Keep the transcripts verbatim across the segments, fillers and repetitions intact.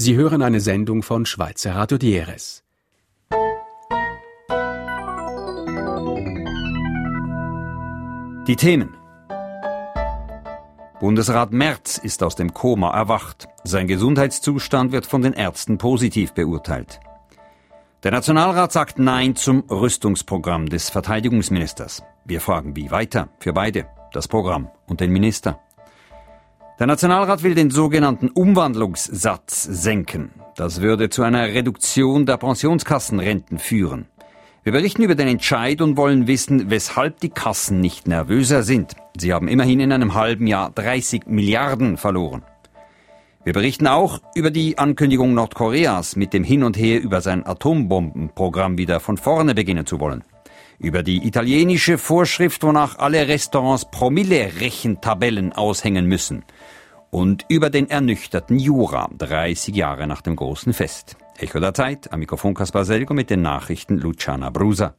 Sie hören eine Sendung von Schweizer Radio Dieres. Die Themen. Bundesrat Merz ist aus dem Koma erwacht. Sein Gesundheitszustand wird von den Ärzten positiv beurteilt. Der Nationalrat sagt Nein zum Rüstungsprogramm des Verteidigungsministers. Wir fragen, wie weiter? Für beide, das Programm und den Minister. Der Nationalrat will den sogenannten Umwandlungssatz senken. Das würde zu einer Reduktion der Pensionskassenrenten führen. Wir berichten über den Entscheid und wollen wissen, weshalb die Kassen nicht nervöser sind. Sie haben immerhin in einem halben Jahr dreißig Milliarden verloren. Wir berichten auch über die Ankündigung Nordkoreas, mit dem Hin und Her über sein Atombombenprogramm wieder von vorne beginnen zu wollen. Über die italienische Vorschrift, wonach alle Restaurants Promille-Rechentabellen aushängen müssen. Und über den ernüchterten Jura, dreißig Jahre nach dem großen Fest. Echo der Zeit, am Mikrofon Kaspar Selgo mit den Nachrichten Luciana Brusa.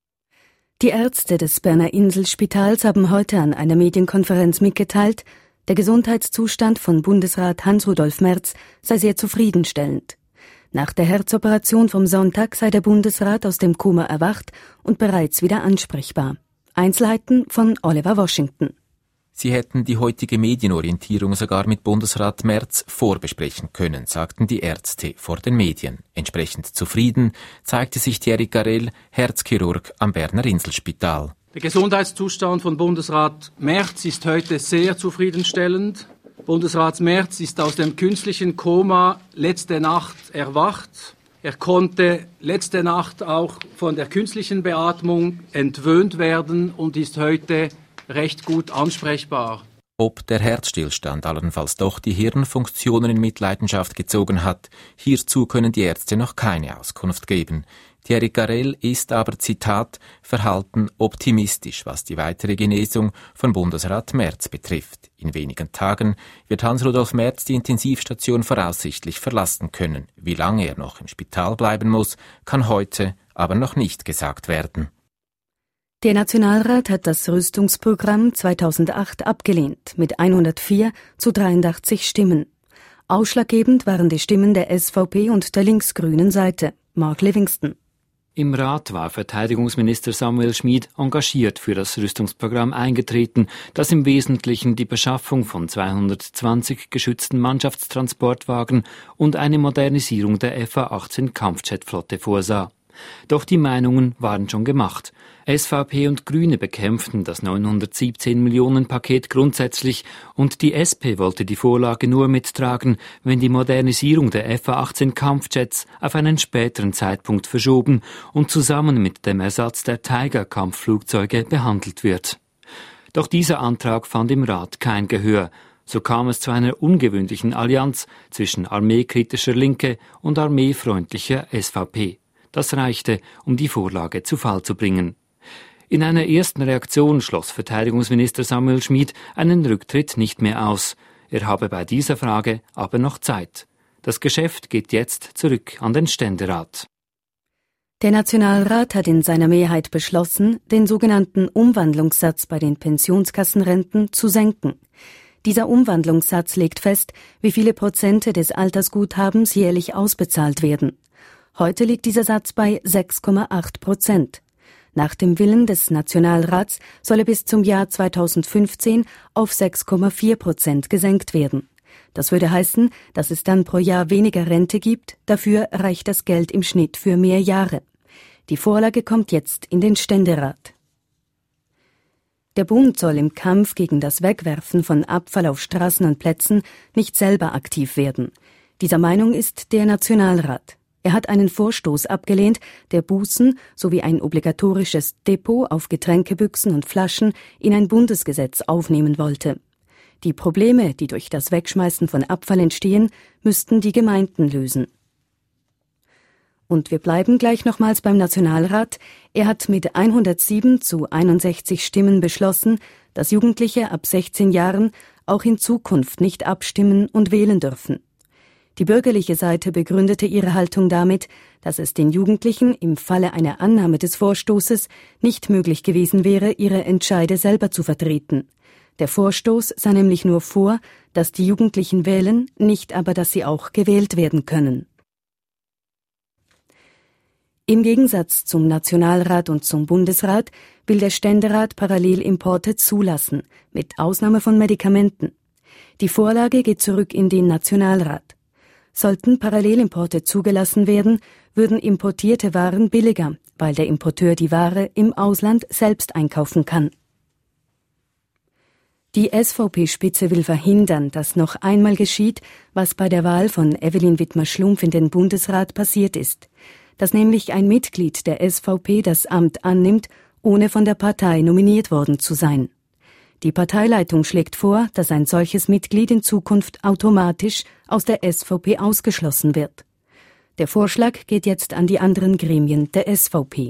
Die Ärzte des Berner Inselspitals haben heute an einer Medienkonferenz mitgeteilt, der Gesundheitszustand von Bundesrat Hans-Rudolf Merz sei sehr zufriedenstellend. Nach der Herzoperation vom Sonntag sei der Bundesrat aus dem Koma erwacht und bereits wieder ansprechbar. Einzelheiten von Oliver Washington. Sie hätten die heutige Medienorientierung sogar mit Bundesrat Merz vorbesprechen können, sagten die Ärzte vor den Medien. Entsprechend zufrieden zeigte sich Thierry Garel, Herzchirurg am Berner Inselspital. Der Gesundheitszustand von Bundesrat Merz ist heute sehr zufriedenstellend. Bundesrat Merz ist aus dem künstlichen Koma letzte Nacht erwacht. Er konnte letzte Nacht auch von der künstlichen Beatmung entwöhnt werden und ist heute recht gut ansprechbar. Ob der Herzstillstand allenfalls doch die Hirnfunktionen in Mitleidenschaft gezogen hat, hierzu können die Ärzte noch keine Auskunft geben. Thierry Garel ist aber, Zitat, verhalten optimistisch, was die weitere Genesung von Bundesrat Merz betrifft. In wenigen Tagen wird Hans-Rudolf Merz die Intensivstation voraussichtlich verlassen können. Wie lange er noch im Spital bleiben muss, kann heute aber noch nicht gesagt werden. Der Nationalrat hat das Rüstungsprogramm zweitausendacht abgelehnt, mit hundertvier zu dreiundachtzig Stimmen. Ausschlaggebend waren die Stimmen der S V P und der linksgrünen Seite. Mark Livingston. Im Rat war Verteidigungsminister Samuel Schmid engagiert für das Rüstungsprogramm eingetreten, das im Wesentlichen die Beschaffung von zweihundertzwanzig geschützten Mannschaftstransportwagen und eine Modernisierung der F A achtzehn Kampfjetflotte vorsah. Doch die Meinungen waren schon gemacht. S V P und Grüne bekämpften das neunhundertsiebzehn Millionen Paket grundsätzlich und die S P wollte die Vorlage nur mittragen, wenn die Modernisierung der F A achtzehn Kampfjets auf einen späteren Zeitpunkt verschoben und zusammen mit dem Ersatz der Tiger-Kampfflugzeuge behandelt wird. Doch dieser Antrag fand im Rat kein Gehör. So kam es zu einer ungewöhnlichen Allianz zwischen armeekritischer Linke und armeefreundlicher S V P. Das reichte, um die Vorlage zu Fall zu bringen. In einer ersten Reaktion schloss Verteidigungsminister Samuel Schmid einen Rücktritt nicht mehr aus. Er habe bei dieser Frage aber noch Zeit. Das Geschäft geht jetzt zurück an den Ständerat. Der Nationalrat hat in seiner Mehrheit beschlossen, den sogenannten Umwandlungssatz bei den Pensionskassenrenten zu senken. Dieser Umwandlungssatz legt fest, wie viele Prozente des Altersguthabens jährlich ausbezahlt werden. Heute liegt dieser Satz bei sechs Komma acht Prozent. Nach dem Willen des Nationalrats soll er bis zum Jahr zweitausendfünfzehn auf sechs Komma vier Prozent gesenkt werden. Das würde heißen, dass es dann pro Jahr weniger Rente gibt, dafür reicht das Geld im Schnitt für mehr Jahre. Die Vorlage kommt jetzt in den Ständerat. Der Bund soll im Kampf gegen das Wegwerfen von Abfall auf Straßen und Plätzen nicht selber aktiv werden. Dieser Meinung ist der Nationalrat. Er hat einen Vorstoß abgelehnt, der Bußen sowie ein obligatorisches Depot auf Getränkebüchsen und Flaschen in ein Bundesgesetz aufnehmen wollte. Die Probleme, die durch das Wegschmeißen von Abfall entstehen, müssten die Gemeinden lösen. Und wir bleiben gleich nochmals beim Nationalrat. Er hat mit hundertsieben zu einundsechzig Stimmen beschlossen, dass Jugendliche ab sechzehn Jahren auch in Zukunft nicht abstimmen und wählen dürfen. Die bürgerliche Seite begründete ihre Haltung damit, dass es den Jugendlichen im Falle einer Annahme des Vorstoßes nicht möglich gewesen wäre, ihre Entscheide selber zu vertreten. Der Vorstoß sah nämlich nur vor, dass die Jugendlichen wählen, nicht aber, dass sie auch gewählt werden können. Im Gegensatz zum Nationalrat und zum Bundesrat will der Ständerat Parallelimporte zulassen, mit Ausnahme von Medikamenten. Die Vorlage geht zurück in den Nationalrat. Sollten Parallelimporte zugelassen werden, würden importierte Waren billiger, weil der Importeur die Ware im Ausland selbst einkaufen kann. Die S V P-Spitze will verhindern, dass noch einmal geschieht, was bei der Wahl von Evelyn Widmer-Schlumpf in den Bundesrat passiert ist, dass nämlich ein Mitglied der S V P das Amt annimmt, ohne von der Partei nominiert worden zu sein. Die Parteileitung schlägt vor, dass ein solches Mitglied in Zukunft automatisch aus der S V P ausgeschlossen wird. Der Vorschlag geht jetzt an die anderen Gremien der S V P.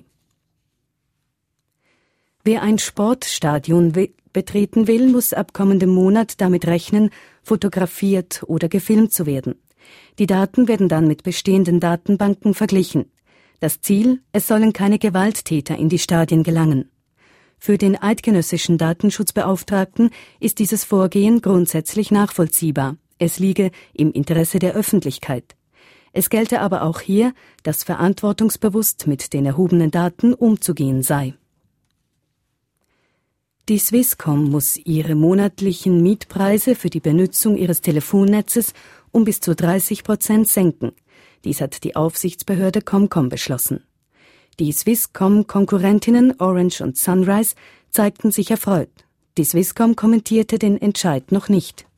Wer ein Sportstadion will, betreten will, muss ab kommendem Monat damit rechnen, fotografiert oder gefilmt zu werden. Die Daten werden dann mit bestehenden Datenbanken verglichen. Das Ziel, es sollen keine Gewalttäter in die Stadien gelangen. Für den eidgenössischen Datenschutzbeauftragten ist dieses Vorgehen grundsätzlich nachvollziehbar. Es liege im Interesse der Öffentlichkeit. Es gelte aber auch hier, dass verantwortungsbewusst mit den erhobenen Daten umzugehen sei. Die Swisscom muss ihre monatlichen Mietpreise für die Benutzung ihres Telefonnetzes um bis zu dreißig Prozent senken. Dies hat die Aufsichtsbehörde ComCom beschlossen. Die Swisscom-Konkurrentinnen Orange und Sunrise zeigten sich erfreut. Die Swisscom kommentierte den Entscheid noch nicht.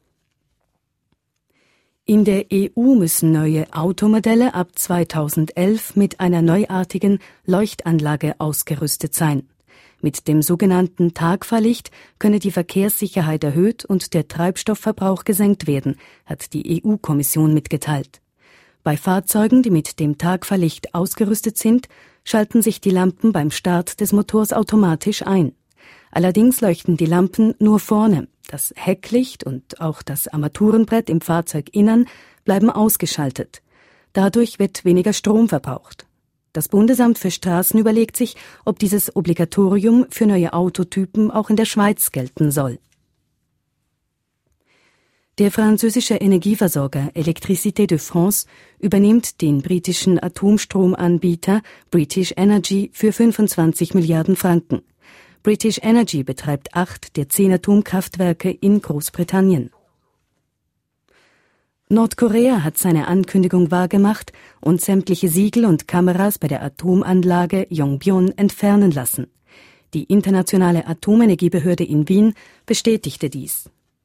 In der E U müssen neue Automodelle ab zweitausendelf mit einer neuartigen Leuchtanlage ausgerüstet sein. Mit dem sogenannten Tagfahrlicht könne die Verkehrssicherheit erhöht und der Treibstoffverbrauch gesenkt werden, hat die E U-Kommission mitgeteilt. Bei Fahrzeugen, die mit dem Tagfahrlicht ausgerüstet sind, schalten sich die Lampen beim Start des Motors automatisch ein. Allerdings leuchten die Lampen nur vorne. Das Hecklicht und auch das Armaturenbrett im Fahrzeuginnern bleiben ausgeschaltet. Dadurch wird weniger Strom verbraucht. Das Bundesamt für Straßen überlegt sich, ob dieses Obligatorium für neue Autotypen auch in der Schweiz gelten soll. Der französische Energieversorger Électricité de France übernimmt den britischen Atomstromanbieter British Energy für fünfundzwanzig Milliarden Franken. British Energy betreibt acht der zehn Atomkraftwerke in Großbritannien. Nordkorea hat seine Ankündigung wahrgemacht und sämtliche Siegel und Kameras bei der Atomanlage Yongbyon entfernen lassen. Die Internationale Atomenergiebehörde in Wien bestätigte dies.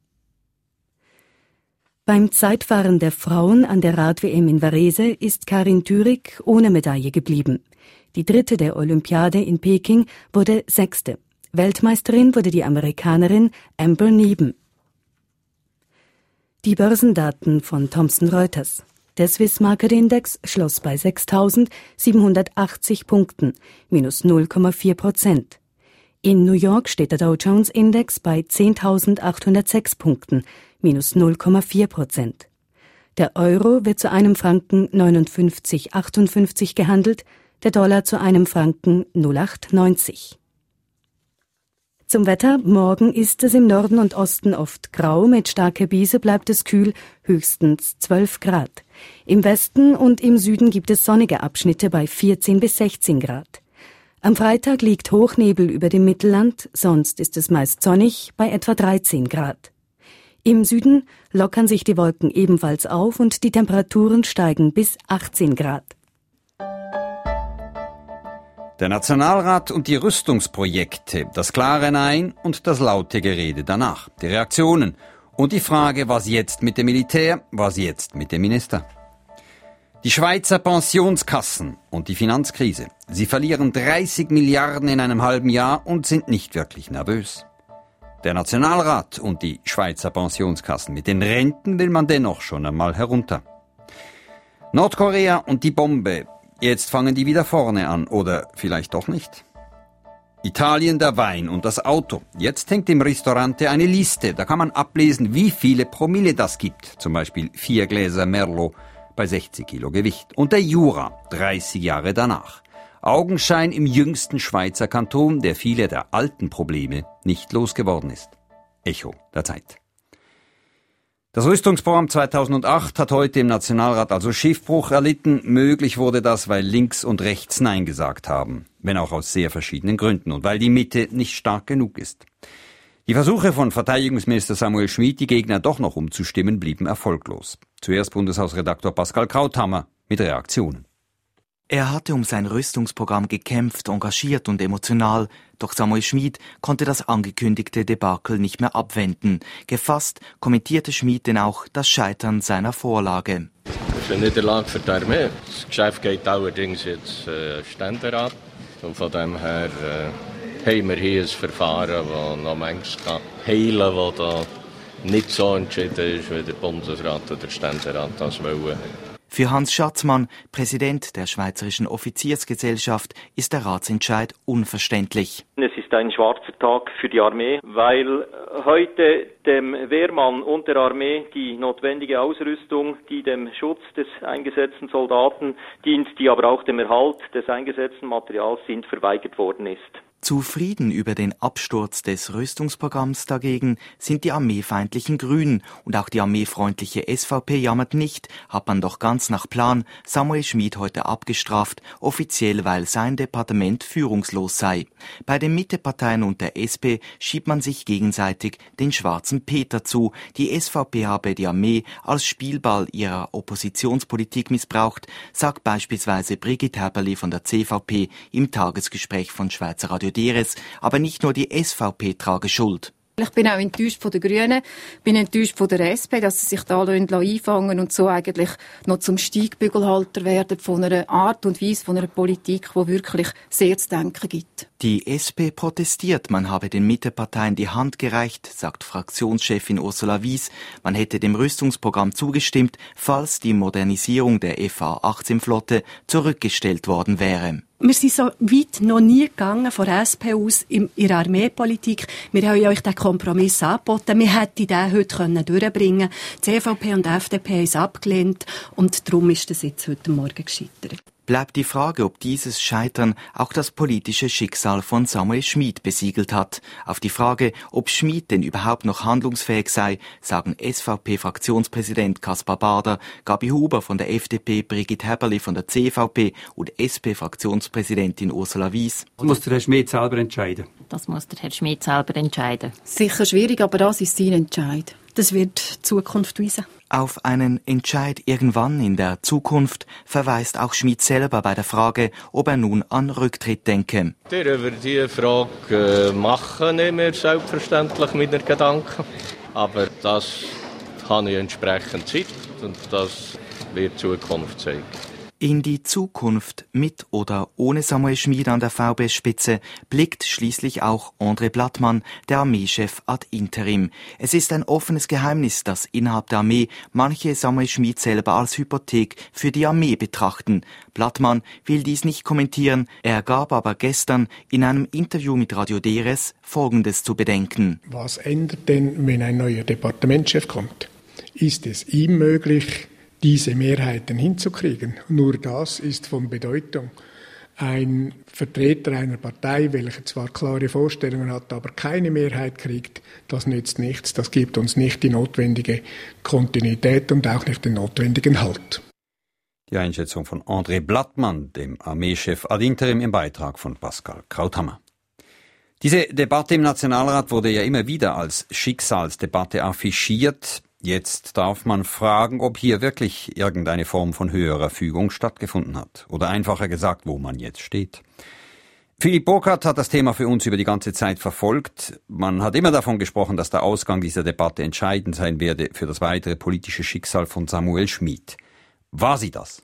Beim Zeitfahren der Frauen an der Rad-W M in Varese ist Karin Thürig ohne Medaille geblieben. Die dritte der Olympiade in Peking wurde sechste. Weltmeisterin wurde die Amerikanerin Amber Neben. Die Börsendaten von Thomson Reuters. Der Swiss Market Index schloss bei sechstausendsiebenhundertachtzig Punkten, minus null Komma vier Prozent. In New York steht der Dow Jones Index bei zehntausendachthundertsechs Punkten, minus null Komma vier Prozent. Der Euro wird zu einem Franken neunundfünfzig Komma achtundfünfzig gehandelt, der Dollar zu einem Franken null Komma acht neunzig. Zum Wetter: Morgen ist es im Norden und Osten oft grau, mit starker Brise bleibt es kühl, höchstens zwölf Grad. Im Westen und im Süden gibt es sonnige Abschnitte bei vierzehn bis sechzehn Grad. Am Freitag liegt Hochnebel über dem Mittelland, sonst ist es meist sonnig bei etwa dreizehn Grad. Im Süden lockern sich die Wolken ebenfalls auf und die Temperaturen steigen bis achtzehn Grad. Der Nationalrat und die Rüstungsprojekte, das klare Nein und das laute Gerede danach, die Reaktionen und die Frage, was jetzt mit dem Militär, was jetzt mit dem Minister. Die Schweizer Pensionskassen und die Finanzkrise, sie verlieren dreißig Milliarden in einem halben Jahr und sind nicht wirklich nervös. Der Nationalrat und die Schweizer Pensionskassen, mit den Renten will man dennoch schon einmal herunter. Nordkorea und die Bombe, jetzt fangen die wieder vorne an, oder vielleicht doch nicht. Italien, der Wein und das Auto. Jetzt hängt im Restaurante eine Liste, da kann man ablesen, wie viele Promille das gibt. Zum Beispiel vier Gläser Merlot bei sechzig Kilo Gewicht. Und der Jura, dreißig Jahre danach. Augenschein im jüngsten Schweizer Kanton, der viele der alten Probleme nicht losgeworden ist. Echo der Zeit. Das Rüstungsprogramm zweitausendacht hat heute im Nationalrat also Schiffbruch erlitten. Möglich wurde das, weil links und rechts Nein gesagt haben. Wenn auch aus sehr verschiedenen Gründen und weil die Mitte nicht stark genug ist. Die Versuche von Verteidigungsminister Samuel Schmid, die Gegner doch noch umzustimmen, blieben erfolglos. Zuerst Bundeshausredaktor Pascal Krauthammer mit Reaktionen. Er hatte um sein Rüstungsprogramm gekämpft, engagiert und emotional. Doch Samuel Schmid konnte das angekündigte Debakel nicht mehr abwenden. Gefasst kommentierte Schmid denn auch das Scheitern seiner Vorlage. Das ist eine Niederlage für die Armee. Das Geschäft geht allerdings jetzt äh, Ständerat. Und von dem her äh, haben wir hier ein Verfahren, das noch manchmal heilen kann, das da nicht so entschieden ist, wie der Bundesrat oder der Ständerat das wollen. Für Hans Schatzmann, Präsident der Schweizerischen Offiziersgesellschaft, ist der Ratsentscheid unverständlich. Es ist ein schwarzer Tag für die Armee, weil heute dem Wehrmann und der Armee die notwendige Ausrüstung, die dem Schutz des eingesetzten Soldaten dient, die aber auch dem Erhalt des eingesetzten Materials sind, verweigert worden ist. Zufrieden über den Absturz des Rüstungsprogramms dagegen sind die armeefeindlichen Grünen und auch die armeefreundliche S V P jammert nicht, hat man doch ganz nach Plan Samuel Schmid heute abgestraft, offiziell weil sein Departement führungslos sei. Bei den Mitteparteien und der S P schiebt man sich gegenseitig den schwarzen Peter zu. Die S V P habe die Armee als Spielball ihrer Oppositionspolitik missbraucht, sagt beispielsweise Brigitte Häberli von der C V P im Tagesgespräch von Schweizer Radio. Aber nicht nur die S V P trage Schuld. Ich bin auch enttäuscht von den Grünen, bin enttäuscht von der S P, dass sie sich da einfangen und so eigentlich noch zum Steigbügelhalter werden von einer Art und Weise, von einer Politik, die wirklich sehr zu denken gibt. Die S P protestiert, man habe den Mitteparteien die Hand gereicht, sagt Fraktionschefin Ursula Wies. Man hätte dem Rüstungsprogramm zugestimmt, falls die Modernisierung der F A achtzehn Flotte zurückgestellt worden wäre. Wir sind so weit noch nie gegangen von der S P aus in ihrer Armeepolitik. Wir haben euch den Kompromiss angeboten. Wir hätten den heute durchbringen können. Die C V P und die F D P haben es abgelehnt und darum ist das jetzt heute Morgen gescheitert. Bleibt die Frage, ob dieses Scheitern auch das politische Schicksal von Samuel Schmid besiegelt hat. Auf die Frage, ob Schmid denn überhaupt noch handlungsfähig sei, sagen S V P-Fraktionspräsident Kaspar Bader, Gabi Huber von der F D P, Brigitte Häberli von der C V P und S P-Fraktionspräsidentin Ursula Wies. Das muss der Herr Schmid selber entscheiden. Das muss der Herr Schmid selber entscheiden. Sicher schwierig, aber das ist sein Entscheid. Das wird die Zukunft weisen. Auf einen Entscheid irgendwann in der Zukunft verweist auch Schmid selber bei der Frage, ob er nun an Rücktritt denke. Über diese Frage machen ich mir selbstverständlich meine Gedanken. Aber das habe ich entsprechend Zeit und das wird die Zukunft zeigen. In die Zukunft mit oder ohne Samuel Schmid an der V B S-Spitze blickt schließlich auch André Blattmann, der Armeechef ad interim. Es ist ein offenes Geheimnis, dass innerhalb der Armee manche Samuel Schmid selber als Hypothek für die Armee betrachten. Blattmann will dies nicht kommentieren, er gab aber gestern in einem Interview mit Radio D R S Folgendes zu bedenken. Was ändert denn, wenn ein neuer Departementschef kommt? Ist es ihm möglich, diese Mehrheiten hinzukriegen? Nur das ist von Bedeutung. Ein Vertreter einer Partei, welcher zwar klare Vorstellungen hat, aber keine Mehrheit kriegt, das nützt nichts. Das gibt uns nicht die notwendige Kontinuität und auch nicht den notwendigen Halt. Die Einschätzung von André Blattmann, dem Armeechef ad interim, im Beitrag von Pascal Krauthammer. Diese Debatte im Nationalrat wurde ja immer wieder als Schicksalsdebatte affichiert. Jetzt darf man fragen, ob hier wirklich irgendeine Form von höherer Fügung stattgefunden hat. Oder einfacher gesagt, wo man jetzt steht. Philipp Burkhardt hat das Thema für uns über die ganze Zeit verfolgt. Man hat immer davon gesprochen, dass der Ausgang dieser Debatte entscheidend sein werde für das weitere politische Schicksal von Samuel Schmid. War sie das?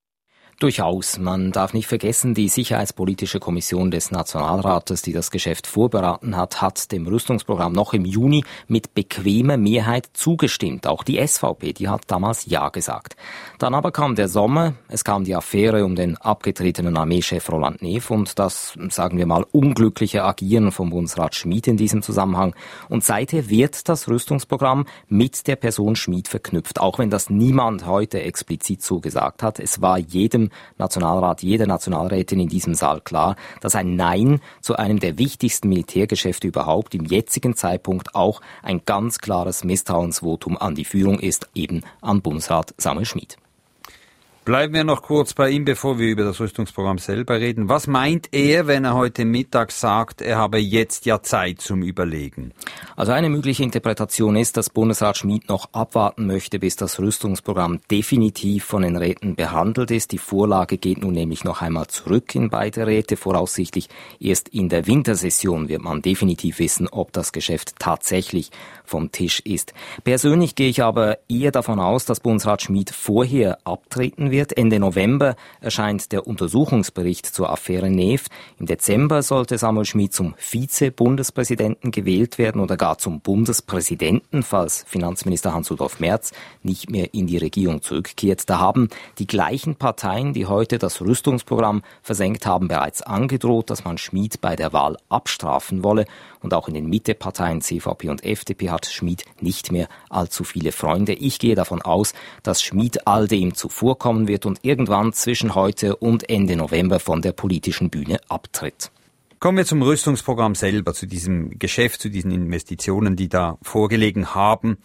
Durchaus. Man darf nicht vergessen, die Sicherheitspolitische Kommission des Nationalrates, die das Geschäft vorberaten hat, hat dem Rüstungsprogramm noch im Juni mit bequemer Mehrheit zugestimmt. Auch die S V P, die hat damals Ja gesagt. Dann aber kam der Sommer, es kam die Affäre um den abgetretenen Armeechef Roland Neff und das, sagen wir mal, unglückliche Agieren von Bundesrat Schmid in diesem Zusammenhang. Und seither wird das Rüstungsprogramm mit der Person Schmid verknüpft, auch wenn das niemand heute explizit so gesagt hat. Es war jedem jedem Nationalrat, jeder Nationalrätin in diesem Saal klar, dass ein Nein zu einem der wichtigsten Militärgeschäfte überhaupt im jetzigen Zeitpunkt auch ein ganz klares Misstrauensvotum an die Führung ist, eben an Bundesrat Samuel Schmid. Bleiben wir noch kurz bei ihm, bevor wir über das Rüstungsprogramm selber reden. Was meint er, wenn er heute Mittag sagt, er habe jetzt ja Zeit zum Überlegen? Also eine mögliche Interpretation ist, dass Bundesrat Schmid noch abwarten möchte, bis das Rüstungsprogramm definitiv von den Räten behandelt ist. Die Vorlage geht nun nämlich noch einmal zurück in beide Räte. Voraussichtlich erst in der Wintersession wird man definitiv wissen, ob das Geschäft tatsächlich vom Tisch ist. Persönlich gehe ich aber eher davon aus, dass Bundesrat Schmid vorher abtreten wird. Ende November erscheint der Untersuchungsbericht zur Affäre Nef. Im Dezember sollte Samuel Schmid zum Vize-Bundespräsidenten gewählt werden oder gar zum Bundespräsidenten, falls Finanzminister Hans-Rudolf Merz nicht mehr in die Regierung zurückkehrt. Da haben die gleichen Parteien, die heute das Rüstungsprogramm versenkt haben, bereits angedroht, dass man Schmid bei der Wahl abstrafen wolle. Und auch in den Mitteparteien C V P und F D P hat Schmid nicht mehr allzu viele Freunde. Ich gehe davon aus, dass Schmid all dem zuvorkommen wird und irgendwann zwischen heute und Ende November von der politischen Bühne abtritt. Kommen wir zum Rüstungsprogramm selber, zu diesem Geschäft, zu diesen Investitionen, die da vorgelegen haben.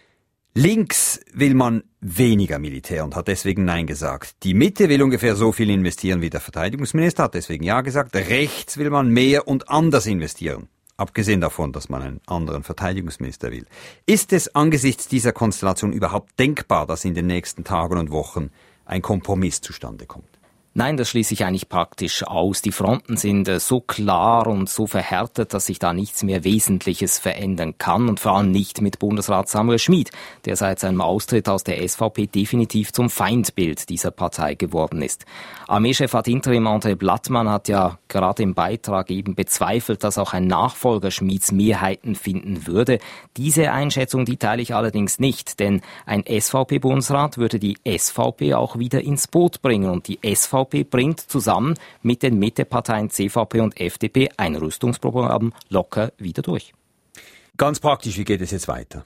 Links will man weniger Militär und hat deswegen Nein gesagt. Die Mitte will ungefähr so viel investieren wie der Verteidigungsminister, hat deswegen Ja gesagt. Rechts will man mehr und anders investieren. Abgesehen davon, dass man einen anderen Verteidigungsminister will. Ist es angesichts dieser Konstellation überhaupt denkbar, dass in den nächsten Tagen und Wochen ein Kompromiss zustande kommt? Nein, das schließe ich eigentlich praktisch aus. Die Fronten sind äh, so klar und so verhärtet, dass sich da nichts mehr Wesentliches verändern kann und vor allem nicht mit Bundesrat Samuel Schmid, der seit seinem Austritt aus der S V P definitiv zum Feindbild dieser Partei geworden ist. Armeechef ad interim André Blattmann hat ja gerade im Beitrag eben bezweifelt, dass auch ein Nachfolger Schmids Mehrheiten finden würde. Diese Einschätzung, die teile ich allerdings nicht, denn ein S V P-Bundesrat würde die S V P auch wieder ins Boot bringen und die S V P bringt zusammen mit den Mitteparteien C V P und F D P ein Rüstungsprogramm locker wieder durch. Ganz praktisch, wie geht es jetzt weiter?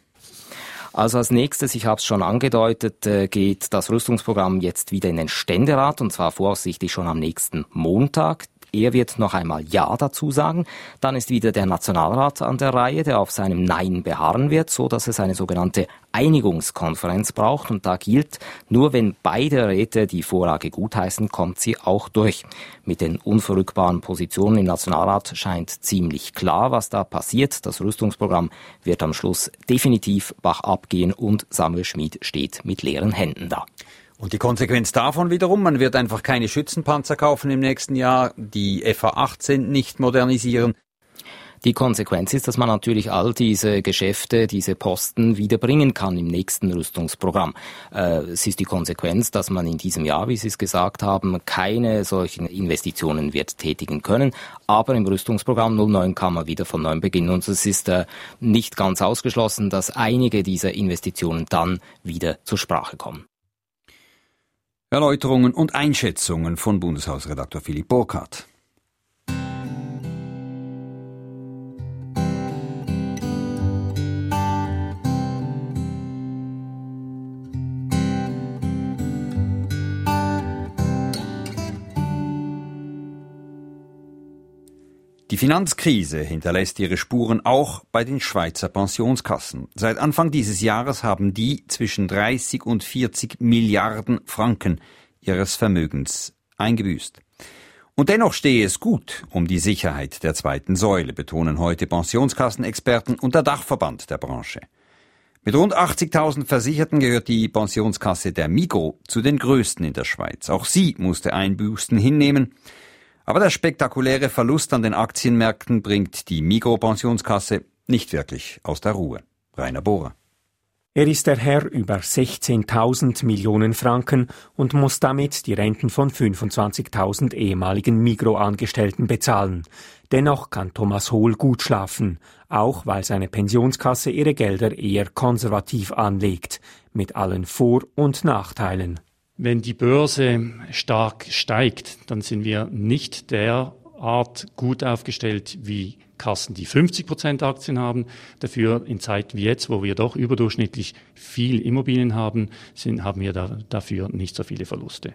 Also als nächstes, ich habe es schon angedeutet, geht das Rüstungsprogramm jetzt wieder in den Ständerat und zwar voraussichtlich schon am nächsten Montag. Er wird noch einmal Ja dazu sagen. Dann ist wieder der Nationalrat an der Reihe, der auf seinem Nein beharren wird, so dass es eine sogenannte Einigungskonferenz braucht. Und da gilt, nur wenn beide Räte die Vorlage gutheißen, kommt sie auch durch. Mit den unverrückbaren Positionen im Nationalrat scheint ziemlich klar, was da passiert. Das Rüstungsprogramm wird am Schluss definitiv bachab gehen und Samuel Schmid steht mit leeren Händen da. Und die Konsequenz davon wiederum, man wird einfach keine Schützenpanzer kaufen im nächsten Jahr, die F A achtzehn nicht modernisieren. Die Konsequenz ist, dass man natürlich all diese Geschäfte, diese Posten wieder bringen kann im nächsten Rüstungsprogramm. Äh, es ist die Konsequenz, dass man in diesem Jahr, wie Sie es gesagt haben, keine solchen Investitionen wird tätigen können. Aber im Rüstungsprogramm null neun kann man wieder von neuem beginnen. Und es ist äh, nicht ganz ausgeschlossen, dass einige dieser Investitionen dann wieder zur Sprache kommen. Erläuterungen und Einschätzungen von Bundeshausredakteur Philipp Burkhardt. Die Finanzkrise hinterlässt ihre Spuren auch bei den Schweizer Pensionskassen. Seit Anfang dieses Jahres haben die zwischen dreißig und vierzig Milliarden Franken ihres Vermögens eingebüßt. Und dennoch stehe es gut um die Sicherheit der zweiten Säule, betonen heute Pensionskassenexperten und der Dachverband der Branche. Mit rund achtzigtausend Versicherten gehört die Pensionskasse der Migros zu den größten in der Schweiz. Auch sie musste Einbüßen hinnehmen. Aber der spektakuläre Verlust an den Aktienmärkten bringt die Migros-Pensionskasse nicht wirklich aus der Ruhe. Rainer Bohrer. Er ist der Herr über sechzehntausend Millionen Franken und muss damit die Renten von fünfundzwanzigtausend ehemaligen Migros-Angestellten bezahlen. Dennoch kann Thomas Hohl gut schlafen, auch weil seine Pensionskasse ihre Gelder eher konservativ anlegt, mit allen Vor- und Nachteilen. Wenn die Börse stark steigt, dann sind wir nicht derart gut aufgestellt wie Kassen, die fünfzig Prozent Aktien haben. Dafür in Zeiten wie jetzt, wo wir doch überdurchschnittlich viel Immobilien haben, sind, haben wir da, dafür nicht so viele Verluste.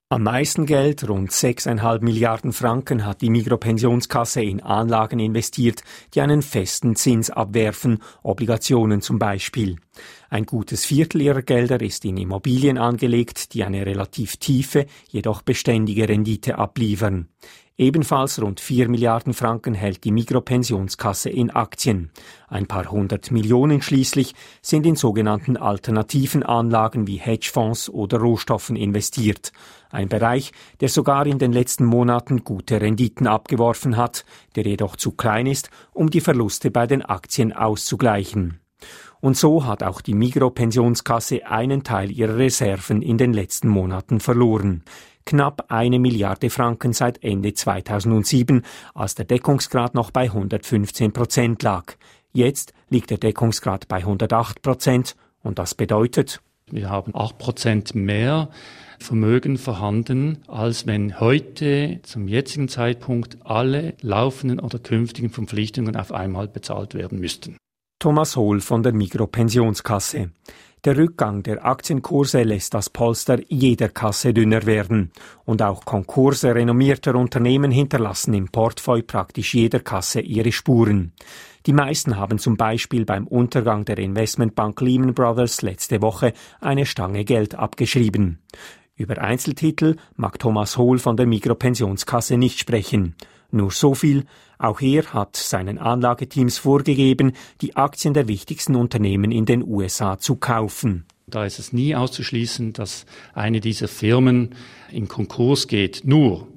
Am meisten Geld, rund sechs Komma fünf Milliarden Franken, hat die Migros-Pensionskasse in Anlagen investiert, die einen festen Zins abwerfen, Obligationen zum Beispiel. Ein gutes Viertel ihrer Gelder ist in Immobilien angelegt, die eine relativ tiefe, jedoch beständige Rendite abliefern. Ebenfalls rund vier Milliarden Franken hält die Migros-Pensionskasse in Aktien. Ein paar hundert Millionen schließlich sind in sogenannten alternativen Anlagen wie Hedgefonds oder Rohstoffen investiert. Ein Bereich, der sogar in den letzten Monaten gute Renditen abgeworfen hat, der jedoch zu klein ist, um die Verluste bei den Aktien auszugleichen. Und so hat auch die Migros-Pensionskasse einen Teil ihrer Reserven in den letzten Monaten verloren. Knapp eine Milliarde Franken seit Ende zweitausendsieben, als der Deckungsgrad noch bei hundertfünfzehn Prozent lag. Jetzt liegt der Deckungsgrad bei hundertacht Prozent und das bedeutet, wir haben acht Prozent mehr Vermögen vorhanden, als wenn heute zum jetzigen Zeitpunkt alle laufenden oder künftigen Verpflichtungen auf einmal bezahlt werden müssten. Thomas Hohl von der Migros-Pensionskasse. Der Rückgang der Aktienkurse lässt das Polster jeder Kasse dünner werden. Und auch Konkurse renommierter Unternehmen hinterlassen im Portfolio praktisch jeder Kasse ihre Spuren. Die meisten haben zum Beispiel beim Untergang der Investmentbank Lehman Brothers letzte Woche eine Stange Geld abgeschrieben. Über Einzeltitel mag Thomas Hohl von der Migros-Pensionskasse nicht sprechen. Nur so viel, auch er hat seinen Anlageteams vorgegeben, die Aktien der wichtigsten Unternehmen in den U S A zu kaufen. Da ist es nie auszuschließen, dass eine dieser Firmen in Konkurs geht. Nur,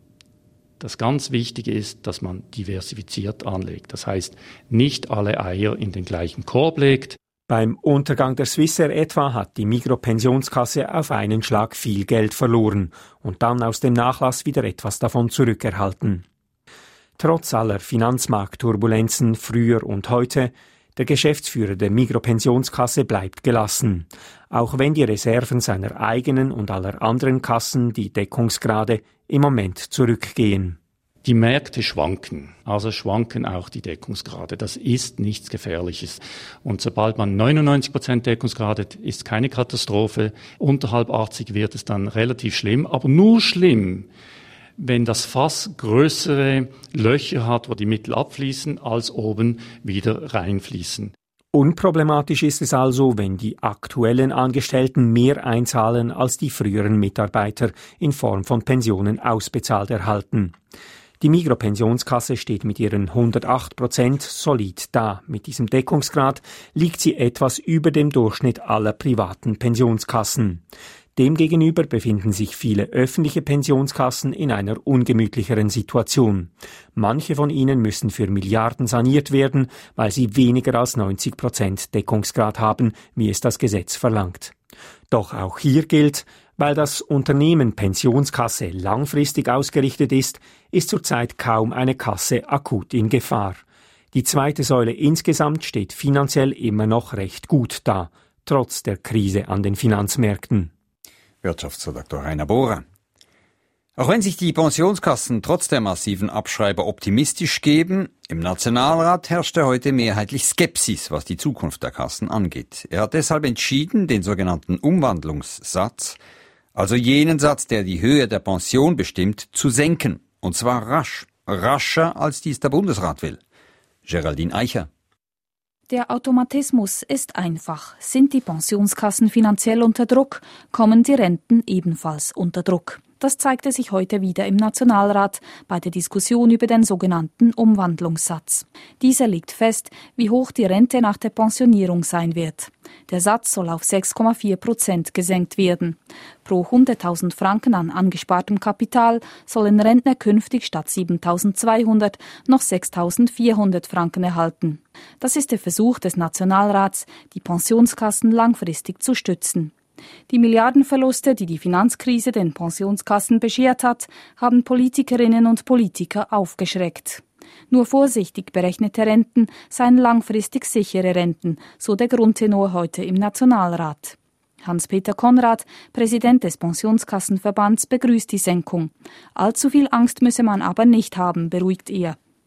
das ganz Wichtige ist, dass man diversifiziert anlegt. Das heißt, nicht alle Eier in den gleichen Korb legt. Beim Untergang der Swissair etwa hat die Migros-Pensionskasse auf einen Schlag viel Geld verloren und dann aus dem Nachlass wieder etwas davon zurückerhalten. Trotz aller Finanzmarktturbulenzen früher und heute, der Geschäftsführer der Migros-Pensionskasse bleibt gelassen, auch wenn die Reserven seiner eigenen und aller anderen Kassen, die Deckungsgrade, im Moment zurückgehen. Die Märkte schwanken, also schwanken auch die Deckungsgrade. Das ist nichts Gefährliches. Und sobald man neunundneunzig Prozent Deckungsgrade hat, ist keine Katastrophe. Unterhalb achtzig wird es dann relativ schlimm, aber nur schlimm, wenn das Fass größere Löcher hat, wo die Mittel abfließen, als oben wieder reinfließen. Unproblematisch ist es also, wenn die aktuellen Angestellten mehr einzahlen, als die früheren Mitarbeiter in Form von Pensionen ausbezahlt erhalten. Die Migros-Pensionskasse steht mit ihren hundertacht Prozent solid da. Mit diesem Deckungsgrad liegt sie etwas über dem Durchschnitt aller privaten Pensionskassen. Demgegenüber befinden sich viele öffentliche Pensionskassen in einer ungemütlicheren Situation. Manche von ihnen müssen für Milliarden saniert werden, weil sie weniger als neunzig Prozent Deckungsgrad haben, wie es das Gesetz verlangt. Doch auch hier gilt, weil das Unternehmen Pensionskasse langfristig ausgerichtet ist, ist zurzeit kaum eine Kasse akut in Gefahr. Die zweite Säule insgesamt steht finanziell immer noch recht gut da, trotz der Krise an den Finanzmärkten. Wirtschaftsredaktor Rainer Bohrer. Auch wenn sich die Pensionskassen trotz der massiven Abschreiber optimistisch geben, im Nationalrat herrschte heute mehrheitlich Skepsis, was die Zukunft der Kassen angeht. Er hat deshalb entschieden, den sogenannten Umwandlungssatz, also jenen Satz, der die Höhe der Pension bestimmt, zu senken. Und zwar rasch. Rascher, als dies der Bundesrat will. Geraldine Eicher. Der Automatismus ist einfach. Sind die Pensionskassen finanziell unter Druck, kommen die Renten ebenfalls unter Druck. Das zeigte sich heute wieder im Nationalrat bei der Diskussion über den sogenannten Umwandlungssatz. Dieser legt fest, wie hoch die Rente nach der Pensionierung sein wird. Der Satz soll auf sechs Komma vier Prozent gesenkt werden. Pro hunderttausend Franken an angespartem Kapital sollen Rentner künftig statt siebentausendzweihundert noch sechstausendvierhundert Franken erhalten. Das ist der Versuch des Nationalrats, die Pensionskassen langfristig zu stützen. Die Milliardenverluste, die die Finanzkrise den Pensionskassen beschert hat, haben Politikerinnen und Politiker aufgeschreckt. Nur vorsichtig berechnete Renten seien langfristig sichere Renten, so der Grundtenor heute im Nationalrat. Hans-Peter Konrad, Präsident des Pensionskassenverbands, begrüßt die Senkung. Allzu viel Angst müsse man aber nicht haben, beruhigt er.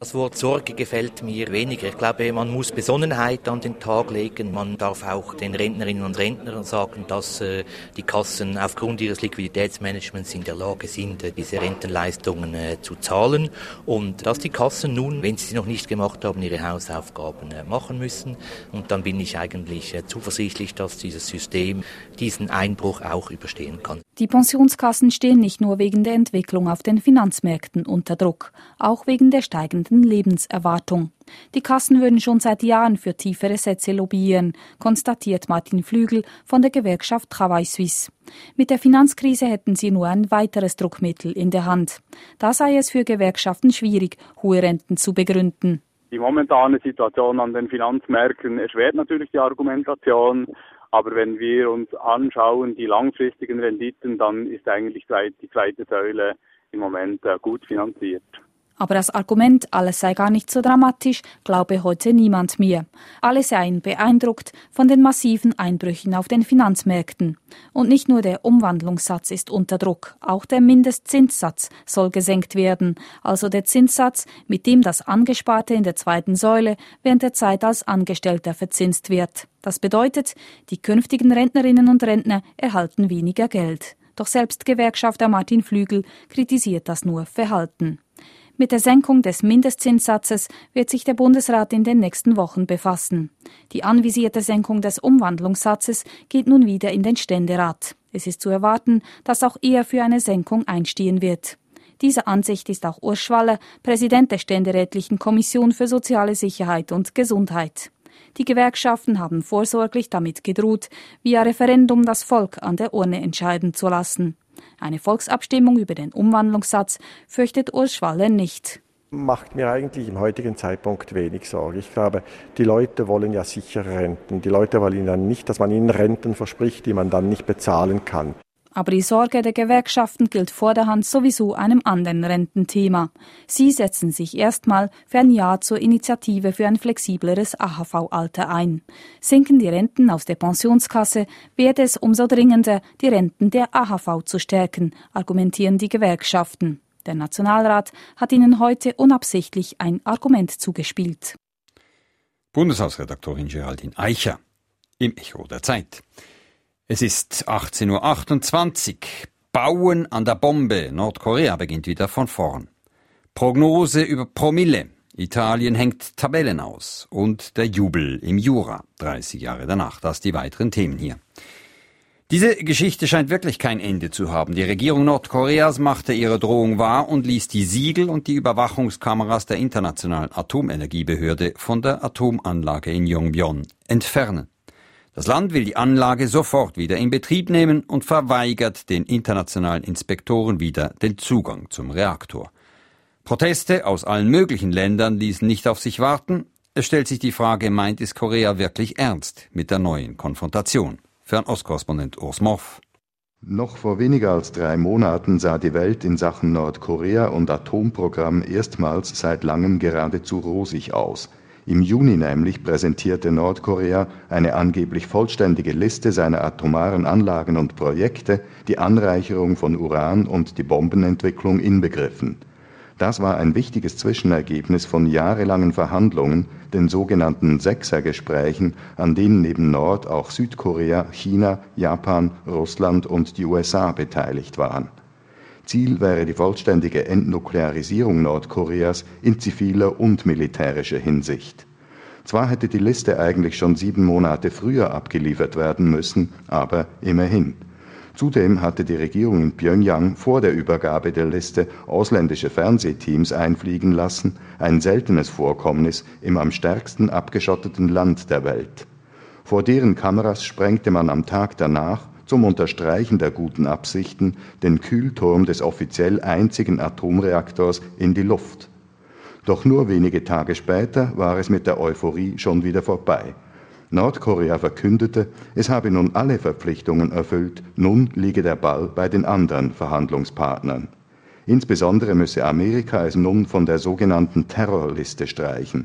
Das Wort Sorge gefällt mir weniger. Ich glaube, man muss Besonnenheit an den Tag legen. Man darf auch den Rentnerinnen und Rentnern sagen, dass äh, die Kassen aufgrund ihres Liquiditätsmanagements in der Lage sind, äh, diese Rentenleistungen äh, zu zahlen. Und dass die Kassen nun, wenn sie sie noch nicht gemacht haben, ihre Hausaufgaben äh, machen müssen. Und dann bin ich eigentlich äh, zuversichtlich, dass dieses System diesen Einbruch auch überstehen kann. Die Pensionskassen stehen nicht nur wegen der Entwicklung auf den Finanzmärkten unter Druck, auch wegen der steigenden Lebenserwartung. Die Kassen würden schon seit Jahren für tiefere Sätze lobbyieren, konstatiert Martin Flügel von der Gewerkschaft Travail Suisse. Mit der Finanzkrise hätten sie nur ein weiteres Druckmittel in der Hand. Da sei es für Gewerkschaften schwierig, hohe Renten zu begründen. Die momentane Situation an den Finanzmärkten erschwert natürlich die Argumentation. Aber wenn wir uns anschauen, die langfristigen Renditen, dann ist eigentlich die zweite Säule im Moment gut finanziert. Aber das Argument, alles sei gar nicht so dramatisch, glaube heute niemand mehr. Alle seien beeindruckt von den massiven Einbrüchen auf den Finanzmärkten. Und nicht nur der Umwandlungssatz ist unter Druck, auch der Mindestzinssatz soll gesenkt werden, also der Zinssatz, mit dem das Angesparte in der zweiten Säule während der Zeit als Angestellter verzinst wird. Das bedeutet, die künftigen Rentnerinnen und Rentner erhalten weniger Geld. Doch selbst Gewerkschafter Martin Flügel kritisiert das nur verhalten. Mit der Senkung des Mindestzinssatzes wird sich der Bundesrat in den nächsten Wochen befassen. Die anvisierte Senkung des Umwandlungssatzes geht nun wieder in den Ständerat. Es ist zu erwarten, dass auch er für eine Senkung einstehen wird. Dieser Ansicht ist auch Urs Schwaller, Präsident der Ständerätlichen Kommission für soziale Sicherheit und Gesundheit. Die Gewerkschaften haben vorsorglich damit gedroht, via Referendum das Volk an der Urne entscheiden zu lassen. Eine Volksabstimmung über den Umwandlungssatz fürchtet Urs Schwaller nicht. Macht mir eigentlich im heutigen Zeitpunkt wenig Sorge. Ich glaube, die Leute wollen ja sichere Renten. Die Leute wollen ja nicht, dass man ihnen Renten verspricht, die man dann nicht bezahlen kann. Aber die Sorge der Gewerkschaften gilt vorderhand sowieso einem anderen Rententhema. Sie setzen sich erstmal für ein Ja zur Initiative für ein flexibleres A H V-Alter ein. Sinken die Renten aus der Pensionskasse, werde es umso dringender, die Renten der A H V zu stärken, argumentieren die Gewerkschaften. Der Nationalrat hat ihnen heute unabsichtlich ein Argument zugespielt. Bundeshausredaktorin Geraldine Eicher im Echo der Zeit. Es ist achtzehn Uhr achtundzwanzig. Bauen an der Bombe. Nordkorea beginnt wieder von vorn. Prognose über Promille. Italien hängt Tabellen aus. Und der Jubel im Jura. dreißig Jahre danach. Das die weiteren Themen hier. Diese Geschichte scheint wirklich kein Ende zu haben. Die Regierung Nordkoreas machte ihre Drohung wahr und ließ die Siegel und die Überwachungskameras der Internationalen Atomenergiebehörde von der Atomanlage in Yongbyon entfernen. Das Land will die Anlage sofort wieder in Betrieb nehmen und verweigert den internationalen Inspektoren wieder den Zugang zum Reaktor. Proteste aus allen möglichen Ländern ließen nicht auf sich warten. Es stellt sich die Frage, meint es Korea wirklich ernst mit der neuen Konfrontation? Fernost-Korrespondent Urs Moff. Noch vor weniger als drei Monaten sah die Welt in Sachen Nordkorea und Atomprogramm erstmals seit langem geradezu rosig aus. Im Juni nämlich präsentierte Nordkorea eine angeblich vollständige Liste seiner atomaren Anlagen und Projekte, die Anreicherung von Uran und die Bombenentwicklung inbegriffen. Das war ein wichtiges Zwischenergebnis von jahrelangen Verhandlungen, den sogenannten Sechsergesprächen, an denen neben Nord- auch Südkorea, China, Japan, Russland und die U S A beteiligt waren. Ziel wäre die vollständige Entnuklearisierung Nordkoreas in ziviler und militärischer Hinsicht. Zwar hätte die Liste eigentlich schon sieben Monate früher abgeliefert werden müssen, aber immerhin. Zudem hatte die Regierung in Pjöngjang vor der Übergabe der Liste ausländische Fernsehteams einfliegen lassen, ein seltenes Vorkommnis im am stärksten abgeschotteten Land der Welt. Vor deren Kameras sprengte man am Tag danach zum Unterstreichen der guten Absichten den Kühlturm des offiziell einzigen Atomreaktors in die Luft. Doch nur wenige Tage später war es mit der Euphorie schon wieder vorbei. Nordkorea verkündete, es habe nun alle Verpflichtungen erfüllt, nun liege der Ball bei den anderen Verhandlungspartnern. Insbesondere müsse Amerika es nun von der sogenannten Terrorliste streichen.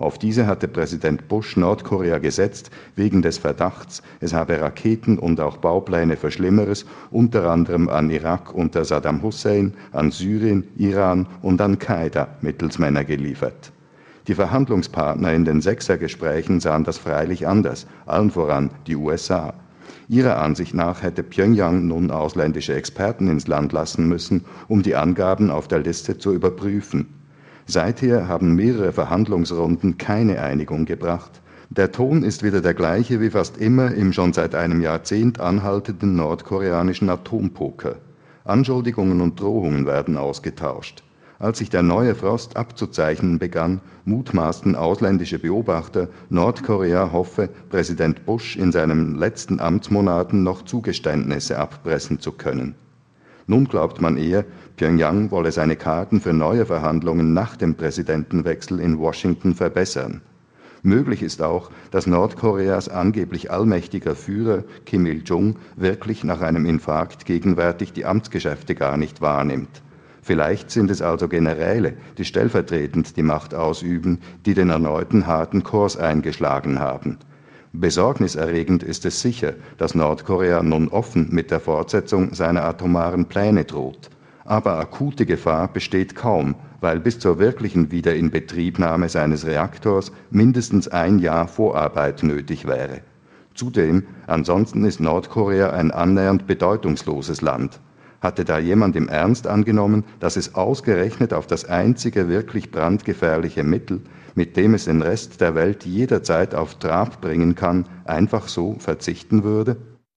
Auf diese hatte Präsident Bush Nordkorea gesetzt, wegen des Verdachts, es habe Raketen und auch Baupläne für Schlimmeres, unter anderem an Irak unter Saddam Hussein, an Syrien, Iran und an Qaida mittels Männer geliefert. Die Verhandlungspartner in den Sechsergesprächen sahen das freilich anders, allen voran die U S A. Ihrer Ansicht nach hätte Pjöngjang nun ausländische Experten ins Land lassen müssen, um die Angaben auf der Liste zu überprüfen. Seither haben mehrere Verhandlungsrunden keine Einigung gebracht. Der Ton ist wieder der gleiche wie fast immer im schon seit einem Jahrzehnt anhaltenden nordkoreanischen Atompoker. Anschuldigungen und Drohungen werden ausgetauscht. Als sich der neue Frost abzuzeichnen begann, mutmaßten ausländische Beobachter, Nordkorea hoffe, Präsident Bush in seinen letzten Amtsmonaten noch Zugeständnisse abpressen zu können. Nun glaubt man eher, Pjöngjang wolle seine Karten für neue Verhandlungen nach dem Präsidentenwechsel in Washington verbessern. Möglich ist auch, dass Nordkoreas angeblich allmächtiger Führer Kim Il-jung wirklich nach einem Infarkt gegenwärtig die Amtsgeschäfte gar nicht wahrnimmt. Vielleicht sind es also Generäle, die stellvertretend die Macht ausüben, die den erneuten harten Kurs eingeschlagen haben. Besorgniserregend ist es sicher, dass Nordkorea nun offen mit der Fortsetzung seiner atomaren Pläne droht. Aber akute Gefahr besteht kaum, weil bis zur wirklichen Wiederinbetriebnahme seines Reaktors mindestens ein Jahr Vorarbeit nötig wäre. Zudem, ansonsten ist Nordkorea ein annähernd bedeutungsloses Land. Hatte da jemand im Ernst angenommen, dass es ausgerechnet auf das einzige wirklich brandgefährliche Mittel, mit dem es den Rest der Welt jederzeit auf Trab bringen kann, einfach so verzichten würde?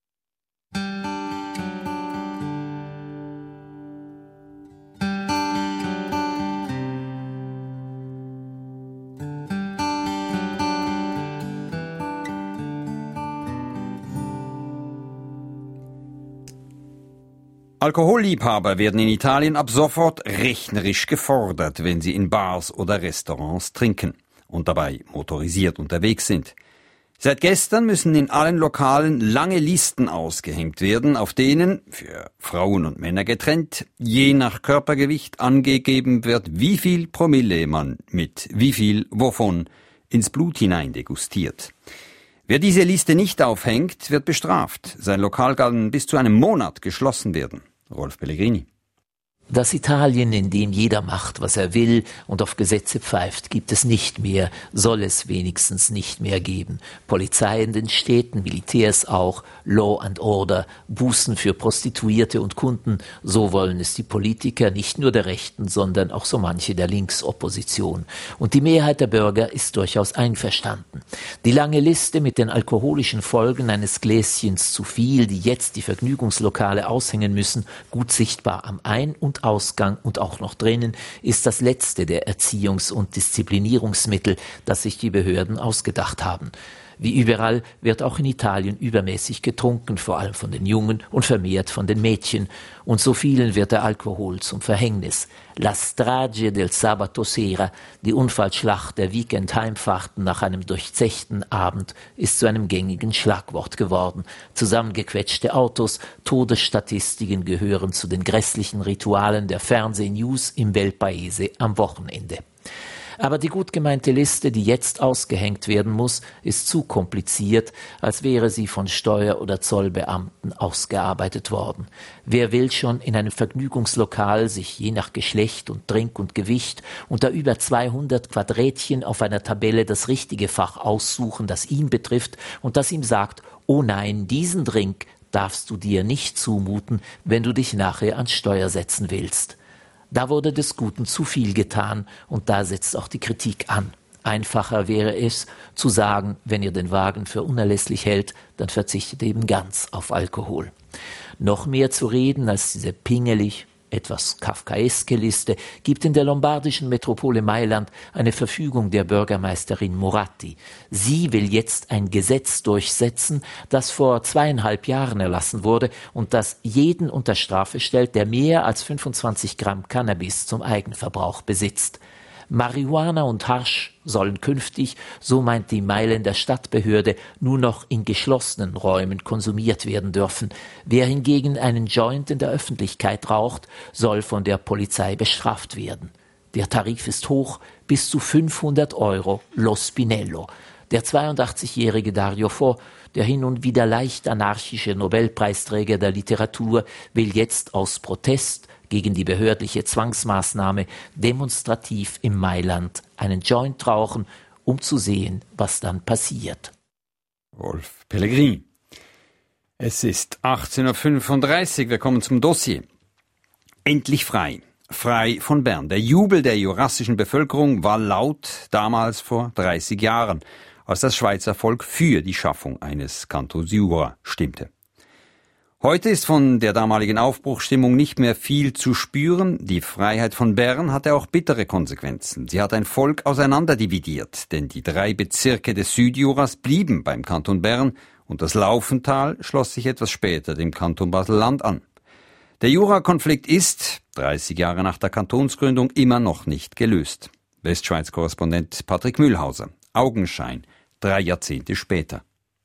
Alkoholliebhaber werden in Italien ab sofort rechnerisch gefordert, wenn sie in Bars oder Restaurants trinken und dabei motorisiert unterwegs sind. Seit gestern müssen in allen Lokalen lange Listen ausgehängt werden, auf denen, für Frauen und Männer getrennt, je nach Körpergewicht angegeben wird, wie viel Promille man mit wie viel wovon ins Blut hinein degustiert. Wer diese Liste nicht aufhängt, wird bestraft. Sein Lokal kann bis zu einem Monat geschlossen werden. Rolf Pellegrini. Das Italien, in dem jeder macht, was er will und auf Gesetze pfeift, gibt es nicht mehr, soll es wenigstens nicht mehr geben. Polizei in den Städten, Militärs auch, Law and Order, Bußen für Prostituierte und Kunden, so wollen es die Politiker, nicht nur der Rechten, sondern auch so manche der Linksopposition. Und die Mehrheit der Bürger ist durchaus einverstanden. Die lange Liste mit den alkoholischen Folgen eines Gläschens zu viel, die jetzt die Vergnügungslokale aushängen müssen, gut sichtbar am Ein- und Ausgang und auch noch drinnen, ist das letzte der Erziehungs- und Disziplinierungsmittel, das sich die Behörden ausgedacht haben. Wie überall wird auch in Italien übermäßig getrunken, vor allem von den Jungen und vermehrt von den Mädchen. Und so vielen wird der Alkohol zum Verhängnis. La strage del sabato sera, die Unfallschlacht der Weekend-Heimfahrten nach einem durchzechten Abend, ist zu einem gängigen Schlagwort geworden. Zusammengequetschte Autos, Todesstatistiken gehören zu den grässlichen Ritualen der Fernsehnews im Bel Paese am Wochenende. Aber die gut gemeinte Liste, die jetzt ausgehängt werden muss, ist zu kompliziert, als wäre sie von Steuer- oder Zollbeamten ausgearbeitet worden. Wer will schon in einem Vergnügungslokal sich je nach Geschlecht und Trink und Gewicht unter über zweihundert Quadrätchen auf einer Tabelle das richtige Fach aussuchen, das ihn betrifft und das ihm sagt, oh nein, diesen Drink darfst du dir nicht zumuten, wenn du dich nachher ans Steuer setzen willst. Da wurde des Guten zu viel getan und da setzt auch die Kritik an. Einfacher wäre es, zu sagen, wenn ihr den Wagen für unerlässlich hält, dann verzichtet eben ganz auf Alkohol. Noch mehr zu reden als diese pingelig, etwas kafkaeske Liste gibt in der lombardischen Metropole Mailand eine Verfügung der Bürgermeisterin Moratti. Sie will jetzt ein Gesetz durchsetzen, das vor zweieinhalb Jahren erlassen wurde und das jeden unter Strafe stellt, der mehr als fünfundzwanzig Gramm Cannabis zum Eigenverbrauch besitzt. Marihuana und Hasch sollen künftig, so meint die Mailänder Stadtbehörde, nur noch in geschlossenen Räumen konsumiert werden dürfen. Wer hingegen einen Joint in der Öffentlichkeit raucht, soll von der Polizei bestraft werden. Der Tarif ist hoch, bis zu fünfhundert Euro lo Spinello. Der zweiundachtzigjährige Dario Fo, der hin und wieder leicht anarchische Nobelpreisträger der Literatur, will jetzt aus Protest gegen die behördliche Zwangsmaßnahme demonstrativ im Mailand einen Joint rauchen, um zu sehen, was dann passiert. Wolf Pellegrini. Es ist achtzehn Uhr fünfunddreißig, wir kommen zum Dossier. Endlich frei. Frei von Bern. Der Jubel der jurassischen Bevölkerung war laut damals vor dreißig Jahren, als das Schweizer Volk für die Schaffung eines Kantons Jura stimmte. Heute ist von der damaligen Aufbruchsstimmung nicht mehr viel zu spüren. Die Freiheit von Bern hatte auch bittere Konsequenzen. Sie hat ein Volk auseinanderdividiert, denn die drei Bezirke des Südjuras blieben beim Kanton Bern und das Laufental schloss sich etwas später dem Kanton Basel-Land an. Der Jura-Konflikt ist, dreißig Jahre nach der Kantonsgründung, immer noch nicht gelöst. Westschweiz-Korrespondent Patrick Mühlhauser. Augenschein, drei Jahrzehnte später.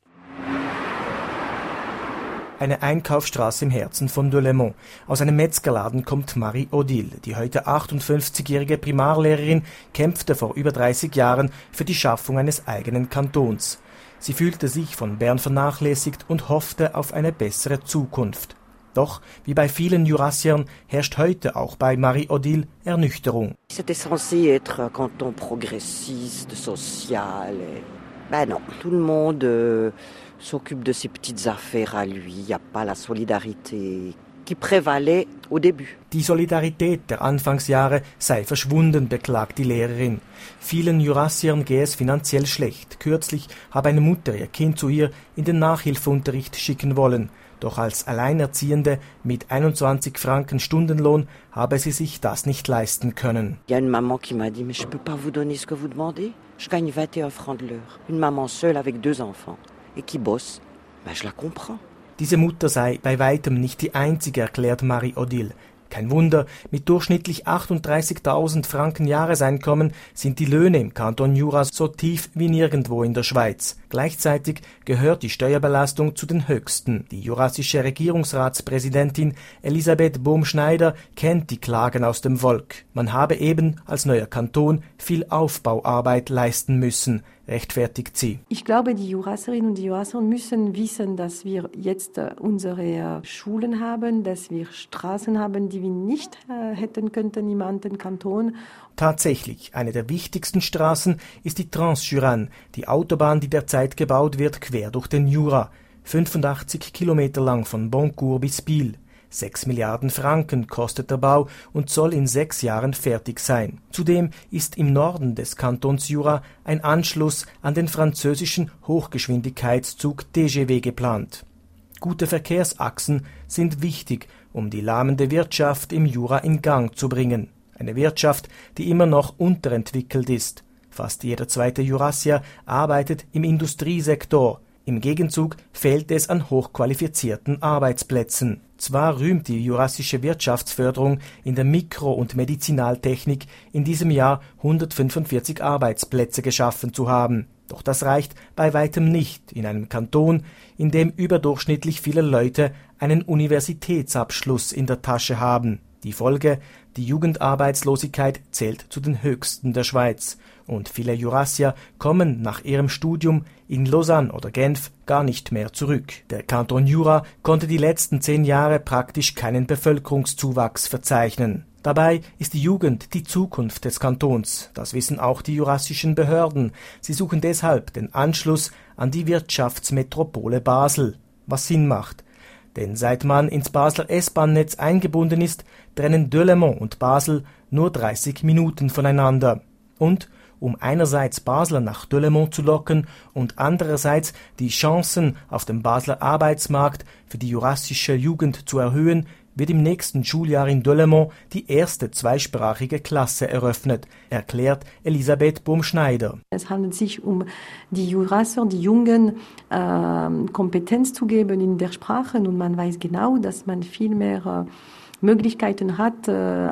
Eine Einkaufsstraße im Herzen von Delémont. Aus einem Metzgerladen kommt Marie Odile. Die heute achtundfünfzigjährige Primarlehrerin kämpfte vor über dreißig Jahren für die Schaffung eines eigenen Kantons. Sie fühlte sich von Bern vernachlässigt und hoffte auf eine bessere Zukunft. Doch, wie bei vielen Jurassiern, herrscht heute auch bei Marie Odile Ernüchterung. C'était censé être un canton progressiste, social. Ben non, tout le monde euh, s'occupe de ses petites affaires à lui. Il n'y a pas la solidarité qui prévalait au début. Die Solidarität der Anfangsjahre sei verschwunden, beklagt die Lehrerin. Vielen Jurassiern gehe es finanziell schlecht. Kürzlich habe eine Mutter ihr Kind zu ihr in den Nachhilfeunterricht schicken wollen. Doch als Alleinerziehende mit einundzwanzig Franken Stundenlohn habe sie sich das nicht leisten können. Il y a une maman qui m'a dit, mais je peux pas vous donner ce que vous demandez. Je gagne vingt et un francs de l'heure. Une maman seule avec deux enfants et qui bosse, ben je la comprends. Diese Mutter sei bei weitem nicht die einzige, erklärt Marie Odile. Kein Wunder, mit durchschnittlich achtunddreißigtausend Franken Jahreseinkommen sind die Löhne im Kanton Jura so tief wie nirgendwo in der Schweiz. Gleichzeitig gehört die Steuerbelastung zu den höchsten. Die jurassische Regierungsratspräsidentin Elisabeth Bohm-Schneider kennt die Klagen aus dem Volk. Man habe eben als neuer Kanton viel Aufbauarbeit leisten müssen, rechtfertigt sie. Ich glaube, die Jurasserinnen und die Jurasser müssen wissen, dass wir jetzt unsere Schulen haben, dass wir Straßen haben, die wir nicht äh, hätten könnten im anderen Kanton. Tatsächlich, eine der wichtigsten Straßen ist die Transjurane, die Autobahn, die derzeit gebaut wird, quer durch den Jura. fünfundachtzig Kilometer lang von Boncourt bis Biel. Sechs Milliarden Franken kostet der Bau und soll in sechs Jahren fertig sein. Zudem ist im Norden des Kantons Jura ein Anschluss an den französischen Hochgeschwindigkeitszug T G V geplant. Gute Verkehrsachsen sind wichtig, um die lahmende Wirtschaft im Jura in Gang zu bringen. Eine Wirtschaft, die immer noch unterentwickelt ist. Fast jeder zweite Jurassier arbeitet im Industriesektor. Im Gegenzug fehlt es an hochqualifizierten Arbeitsplätzen. Zwar rühmt die jurassische Wirtschaftsförderung in der Mikro- und Medizinaltechnik in diesem Jahr hundertfünfundvierzig Arbeitsplätze geschaffen zu haben. Doch das reicht bei weitem nicht in einem Kanton, in dem überdurchschnittlich viele Leute einen Universitätsabschluss in der Tasche haben. Die Folge: die Jugendarbeitslosigkeit zählt zu den höchsten der Schweiz. Und viele Jurassier kommen nach ihrem Studium in Lausanne oder Genf gar nicht mehr zurück. Der Kanton Jura konnte die letzten zehn Jahre praktisch keinen Bevölkerungszuwachs verzeichnen. Dabei ist die Jugend die Zukunft des Kantons. Das wissen auch die jurassischen Behörden. Sie suchen deshalb den Anschluss an die Wirtschaftsmetropole Basel, was Sinn macht. Denn seit man ins Basler S-Bahn-Netz eingebunden ist, trennen Delémont und Basel nur dreißig Minuten voneinander. Und um einerseits Basler nach Delémont zu locken und andererseits die Chancen auf dem Basler Arbeitsmarkt für die jurassische Jugend zu erhöhen, wird im nächsten Schuljahr in Delémont die erste zweisprachige Klasse eröffnet, erklärt Elisabeth Bohm-Schneider. Es handelt sich um die Jurasser, die Jungen äh, Kompetenz zu geben in der Sprache, und man weiß genau, dass man viel mehr äh, Möglichkeiten hat,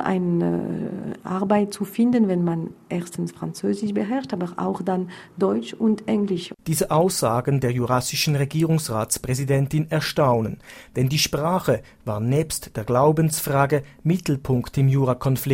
eine Arbeit zu finden, wenn man erstens Französisch beherrscht, aber auch dann Deutsch und Englisch. Diese Aussagen der jurassischen Regierungsratspräsidentin erstaunen, denn die Sprache war nebst der Glaubensfrage Mittelpunkt im Jurakonflikt.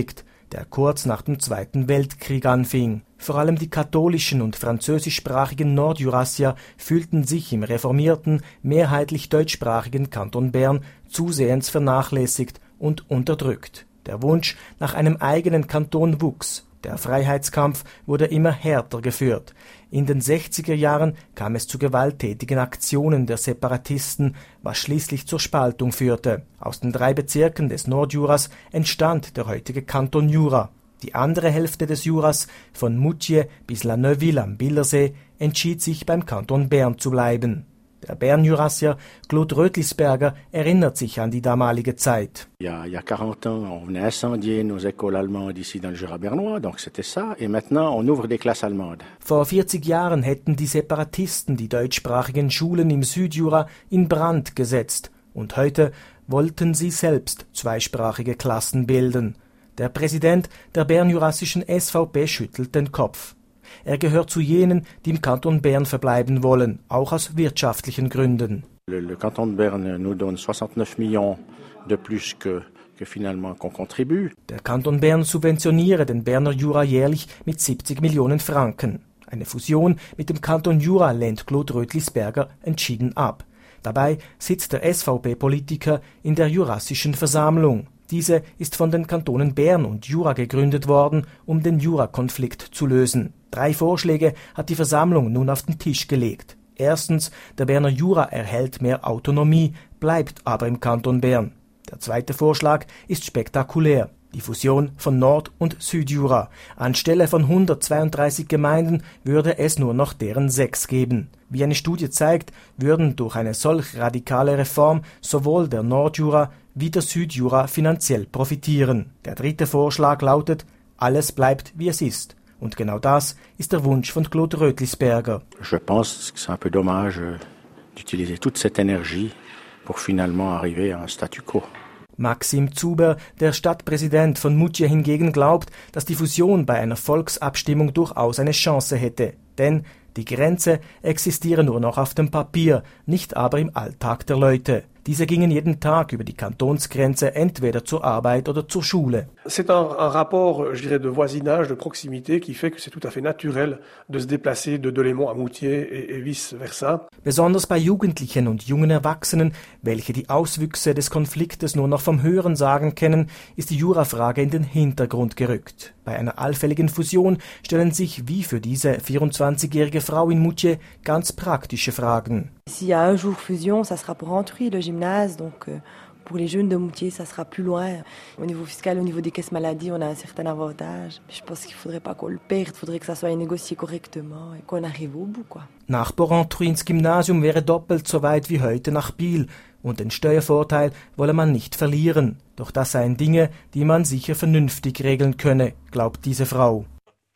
der kurz nach dem Zweiten Weltkrieg anfing. Vor allem die katholischen und französischsprachigen Nordjurassier fühlten sich im reformierten, mehrheitlich deutschsprachigen Kanton Bern zusehends vernachlässigt und unterdrückt. Der Wunsch nach einem eigenen Kanton wuchs. Der Freiheitskampf wurde immer härter geführt. In den sechziger Jahren kam es zu gewalttätigen Aktionen der Separatisten, was schließlich zur Spaltung führte. Aus den drei Bezirken des Nordjuras entstand der heutige Kanton Jura. Die andere Hälfte des Juras, von Moutier bis La Neuville am Bildersee, entschied sich beim Kanton Bern zu bleiben. Der Bernjurassier Claude Rötlisberger erinnert sich an die damalige Zeit. Il y a, il y a quarante ans, on venait incendier nos écoles allemandes ici dans le Jura bernois, donc c'était ça. Et maintenant, on ouvre des classes allemandes. Vor vierzig Jahren hätten die Separatisten die deutschsprachigen Schulen im Südjura in Brand gesetzt. Und heute wollten sie selbst zweisprachige Klassen bilden. Der Präsident der bernjurassischen S V P schüttelt den Kopf. Er gehört zu jenen, die im Kanton Bern verbleiben wollen, auch aus wirtschaftlichen Gründen. Le, le Canton de Berne nous donne soixante-neuf millions de plus que, que finalement qu'on contribue. Der Kanton Bern subventioniere den Berner Jura jährlich mit siebzig Millionen Franken. Eine Fusion mit dem Kanton Jura lehnt Claude Rötlisberger entschieden ab. Dabei sitzt der S V P-Politiker in der Jurassischen Versammlung. Diese ist von den Kantonen Bern und Jura gegründet worden, um den Jura-Konflikt zu lösen. Drei Vorschläge hat die Versammlung nun auf den Tisch gelegt. Erstens, der Berner Jura erhält mehr Autonomie, bleibt aber im Kanton Bern. Der zweite Vorschlag ist spektakulär. Die Fusion von Nord- und Südjura. Anstelle von hundertzweiunddreißig Gemeinden würde es nur noch deren sechs geben. Wie eine Studie zeigt, würden durch eine solch radikale Reform sowohl der Nordjura wie der Südjura finanziell profitieren. Der dritte Vorschlag lautet, alles bleibt wie es ist. Und genau das ist der Wunsch von Claude Rötlisberger. Je pense que c'est un peu dommage d'utiliser toute cette énergie pour finalement arriver à un statu quo. Maxim Zuber, der Stadtpräsident von Moutier, hingegen glaubt, dass die Fusion bei einer Volksabstimmung durchaus eine Chance hätte. Denn die Grenze existiere nur noch auf dem Papier, nicht aber im Alltag der Leute. Diese gingen jeden Tag über die Kantonsgrenze entweder zur Arbeit oder zur Schule. C'est un, un rapport, je dirais, de voisinage, de proximité qui fait que c'est tout à fait naturel de se déplacer de Delémont à Moutier et, et vice versa. Besonders bei Jugendlichen und jungen Erwachsenen, welche die Auswüchse des Konfliktes nur noch vom Hörensagen kennen, ist die Jurafrage in den Hintergrund gerückt. Bei einer allfälligen Fusion stellen sich wie für diese vierundzwanzigjährige Frau in Moutier ganz praktische Fragen. S'il y a un jour fusion, ça sera pour Antruy, le gymnase, donc euh, pour les jeunes de Moutier, ça sera plus loin. Au niveau fiscal, au niveau des caisses maladies, on a un certain avantage. Je pense qu'il faudrait pas qu'on le perde, il faudrait que ça soit négocié correctement et qu'on arrive au bout, quoi. Nach Porrentruy ins Gymnasium wäre doppelt so weit wie heute nach Biel. Und den Steuervorteil wolle man nicht verlieren. Doch das seien Dinge, die man sicher vernünftig regeln könne, glaubt diese Frau.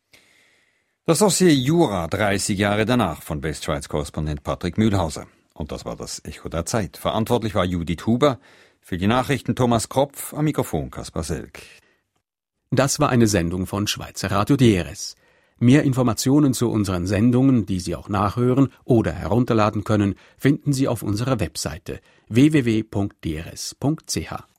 Das Dossier Jura dreißig Jahre danach von Westschweiz-Korrespondent Patrick Mühlhauser. Und das war das Echo der Zeit. Verantwortlich war Judith Huber, für die Nachrichten Thomas Kropf, am Mikrofon Kaspar Selk. Das war eine Sendung von Schweizer Radio D R S. Mehr Informationen zu unseren Sendungen, die Sie auch nachhören oder herunterladen können, finden Sie auf unserer Webseite w w w punkt d r s punkt c h.